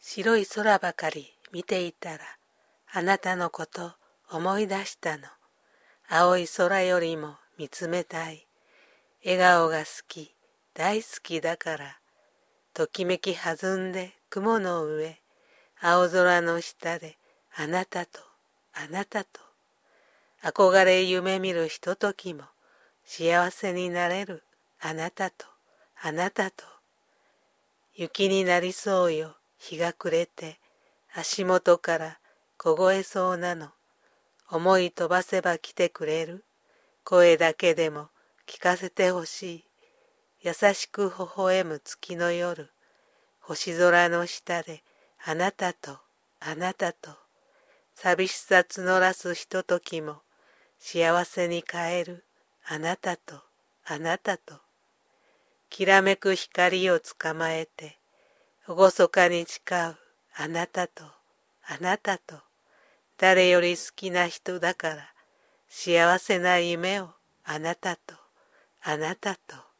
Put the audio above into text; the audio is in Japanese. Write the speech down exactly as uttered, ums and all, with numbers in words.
白い空ばかり見ていたら、あなたのこと思い出したの。青い空よりも見つめたい。笑顔が好き、大好きだから。ときめき弾んで雲の上、青空の下であなたと、あなたと。憧れ夢見るひとときも幸せになれるあなたと、あなたと。雪になりそうよ、日が暮れて、足元から凍えそうなの。思い飛ばせば来てくれる。声だけでも聞かせてほしい。優しく微笑む月の夜。星空の下であなたと、あなたと。寂しさ募らすひとときも幸せに変えるあなたと、あなたと。きらめく光をつかまえて、厳かに誓うあなたと、あなたと。誰より好きな人だから、幸せな夢をあなたと、あなたと。